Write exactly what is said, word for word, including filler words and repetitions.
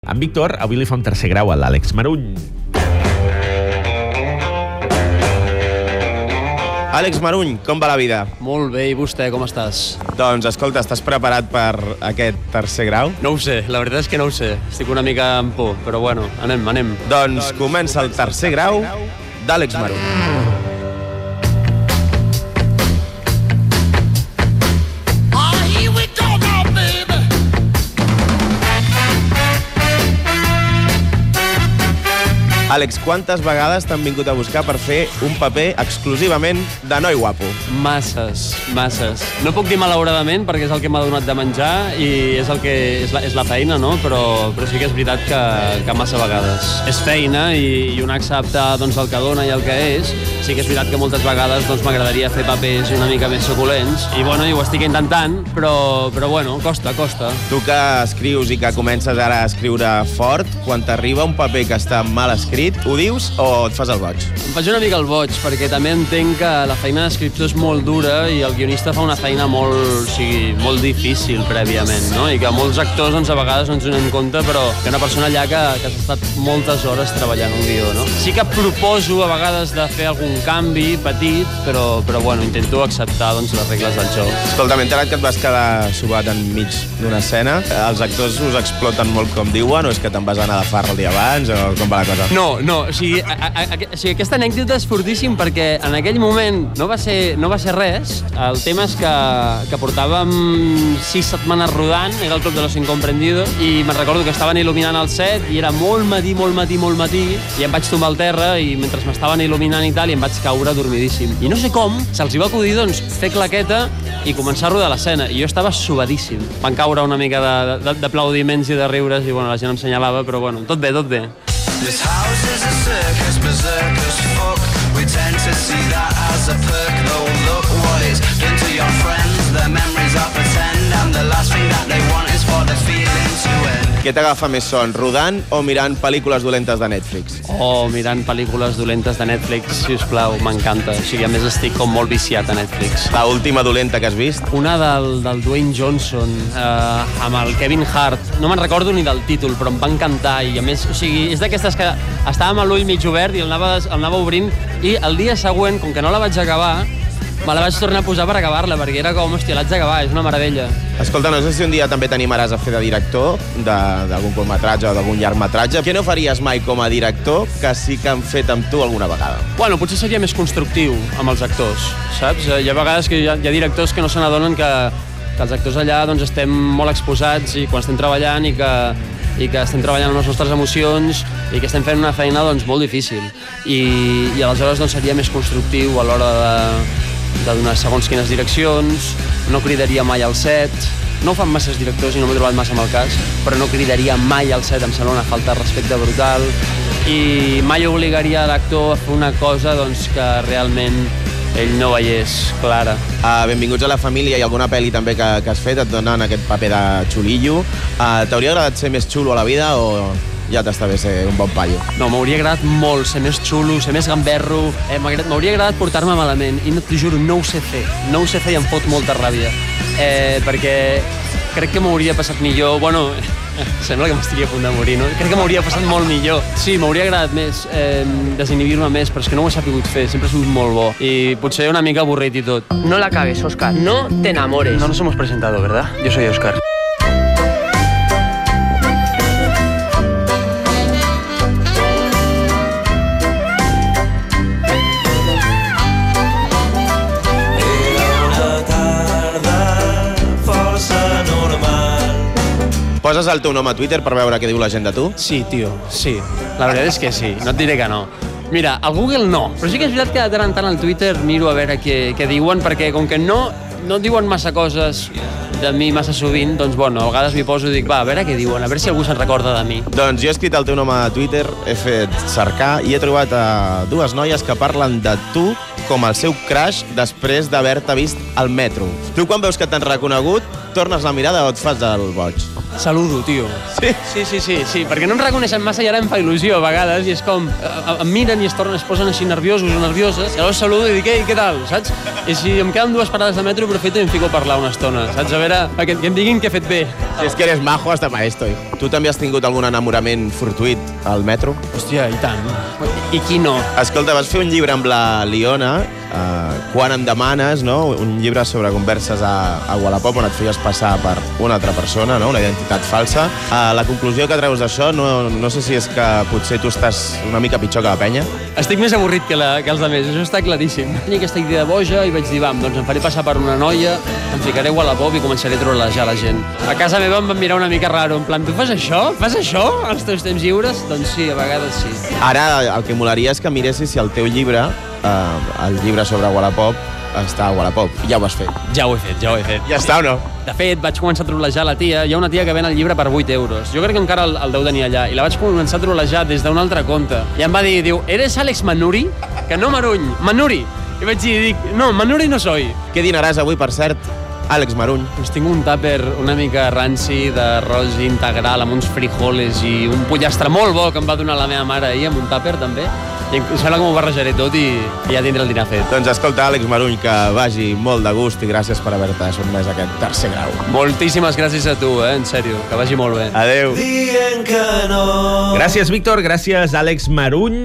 En Víctor avui li fa un tercer grau a l'Àlex Maruny. Àlex Maruny, com va la vida? Molt bé, i vostè, com estàs? Doncs, escolta, estàs preparat per aquest tercer grau? No ho sé, la veritat és que no ho sé. Estic una mica amb por, però bueno, anem, anem. Doncs comença el tercer grau d'Àlex Maruny. Àlex, quantes vegades t'han vingut a buscar per fer un paper exclusivament de noi guapo? Masses, masses. No puc dir malauradament perquè és el que m'ha donat de menjar i és el que és la, és la feina, no? Però, però sí que és veritat que, que massa vegades. És feina i, i un accepta doncs, el que dona i el que és. Sí que és veritat que moltes vegades doncs, m'agradaria fer papers una mica més suculents i, bueno, i ho estic intentant, però, però bueno, costa, costa. Tu que escrius i que comences ara a escriure fort, quan t'arriba un paper que està mal escrit, ho dius o et fas el boig? Em faig una mica el boig, perquè també entenc que la feina d'escriptor és molt dura i el guionista fa una feina molt, o sigui, molt difícil prèviament, no? I que molts actors doncs, a vegades no ens donem compte, però que una persona allà que, que has estat moltes hores treballant un guió, no? Sí que proposo a vegades de fer algun canvi petit, però, però bueno, intento acceptar doncs, les regles del joc. Escolta, m'he enterat que et vas quedar sobat enmig d'una escena. Els actors us exploten molt, com diuen, o és que te'n vas anar de farra el dia abans, o com va la cosa? No, no, o sigui, a, a, a, o sigui, aquesta anècdota és fortíssim perquè en aquell moment no va ser, no va ser res. El tema és que, que portàvem sis setmanes rodant, era el Club de los Incomprendidos, i me'n recordo que estaven il·luminant el set i era molt matí, molt matí, molt matí, i em vaig tombar al terra i mentre m'estaven il·luminant i tal, i em vaig caure dormidíssim. I no sé com, se'ls hi va acudir, doncs, fer claqueta i començar a rodar l'escena, i jo estava subadíssim. Van caure una mica d'aplaudiments i de riures, i bueno, la gent em senyalava, però bueno, tot bé, tot bé. This house is a circus, berserk as fuck. We tend to see that as a perk, though look what it's done to your friends. Their memories are pretend, and the last thing that they want is for the feeling to end. Què t'agafa més son, rodant o mirant pel·lícules dolentes de Netflix? Oh, mirant pel·lícules dolentes de Netflix, si us plau, m'encanta. O sigui, a més estic com molt viciat a Netflix. La última dolenta que has vist? Una del, del Dwayne Johnson, eh, amb el Kevin Hart. No me'n recordo ni del títol, però em va encantar. I a més, o sigui, és d'aquestes que estàvem amb l'ull mig obert i el anava, el anava obrint, i el dia següent, com que no la vaig acabar, me la vaig tornar a posar per acabar-la, perquè era com, hòstia, l'haig d'acabar, és una meravella. Escolta, no sé si un dia també t'animaràs a fer de director d'algun curtmetratge o d'algun llargmetratge. Què no faries mai com a director que sí que han fet amb tu alguna vegada? Bueno, potser seria més constructiu amb els actors, saps? Hi ha vegades que hi ha, hi ha directors que no se n'adonen que, que els actors allà doncs, estem molt exposats i quan estem treballant i que, i que estem treballant amb les nostres emocions i que estem fent una feina doncs, molt difícil. I, i aleshores doncs, seria més constructiu a l'hora de de donar segons quines direccions, no cridaria mai al set, no ho fan masses directors i no m'he trobat massa amb el cas, però no cridaria mai al set, em sembla una falta de respecte brutal, i mai obligaria l'actor a fer una cosa doncs, que realment ell no veiés clara. Uh, benvinguts a la família, i alguna pel·li també que, que has fet, et donen aquest paper de xulillo. Uh, T'hauria agradat ser més xulo a la vida o ja t'està bé ser un bon paio? No, m'hauria agradat molt ser més xulo, ser més gamberro, eh, m'hauria agradat portar-me malament, i no, t'ho juro, no ho sé fer, no ho sé fer i em fot molta ràbia, eh, perquè crec que m'hauria passat millor, bueno, sembla que m'estigui a punt de morir, no? Crec que m'hauria passat molt millor. Sí, m'hauria agradat més, eh, desinhibir-me més, però és que no ho he sabut fer, sempre he sigut molt bo, i potser una mica avorrit i tot. No la cagues, Óscar, no te enamores. No nos hemos presentado, ¿verdad? Yo soy Óscar. Poses el teu nom a Twitter per veure què diu la gent de tu? Sí, tio, sí. La veritat és que sí, no et diré que no. Mira, al Google no, però sí que és veritat que de tant en tant al Twitter miro a veure què, què diuen, perquè com que no, no diuen massa coses de mi massa sovint, doncs bueno, a vegades m'hi poso i dic, va, a veure què diuen, a veure si algú se'n recorda de mi. Doncs jo he escrit el teu nom a Twitter, he fet cercar i he trobat uh, dues noies que parlen de tu com el seu crush després d'haver-te vist al metro. Tu quan veus que t'han reconegut, tornes la mirada o et fas el boig? Saludo, tio. Sí? Sí, sí, sí, sí, perquè no em reconeixen massa i ara em fa il·lusió a vegades i és com, eh, em miren i es tornen, es posen així nerviosos o nervioses i llavors saludo i dic, ei, què tal, saps? I si em queden dues parades de metro aprofito i em fico a parlar una estona, saps? A veure, que, que em diguin que he fet bé. Si és que eres majo hasta para esto, hijo. Tu també has tingut algun enamorament fortuït al metro? Hòstia, i tant. I qui no? Escolta, vas fer un llibre amb la Liona, uh, Quan em demanes, no? Un llibre sobre converses a, a Wallapop on et feies passar per una altra persona, no? Una identitat falsa. Uh, la conclusió que treus d'això, no, no sé si és que potser tu estàs una mica pitjor que la penya. Estic més avorrit que, la, que els altres, això està claríssim. Tenia aquesta idea boja i vaig dir, vam, doncs em faré passar per una noia, em ficaré a Wallapop i començaré a trolejar la gent. A casa meva em van mirar una mica raro, en plan, tu fas això? Fas això als teus temps lliures? Doncs sí, a vegades sí. Ara el que molaria és que miressis si el teu llibre, uh, el llibre sobre Wallapop, està a Wallapop. Ja ho has fet. Ja ho he fet, ja ho he fet. Ja està o no? De fet, vaig començar a trolejar la tia. Hi ha una tia que ven el llibre per vuit euros. Jo crec que encara el, el deu tenir allà. I la vaig començar a trolejar des d'un altre compte. I em va dir, diu, ¿eres Àlex Manuri? Que no Maruny, Manuri. I vaig dir, dic, no, Manuri no soy. Què dinaràs avui, per cert, Àlex Maruny? Pues tinc un tàper una mica ranci d'arròs integral amb uns frijoles i un pollastre molt bo que em va donar la meva mare ahir amb un tàper també. I em sembla que m'ho barrejaré tot i, i ja tindré el dinar fet. Doncs escolta, Àlex Maruny, que vagi molt de gust i gràcies per haver-te sotmès a aquest tercer grau. Moltíssimes gràcies a tu, eh? En sèrio, que vagi molt bé. Adéu. Gràcies, Víctor. Gràcies, Àlex Maruny.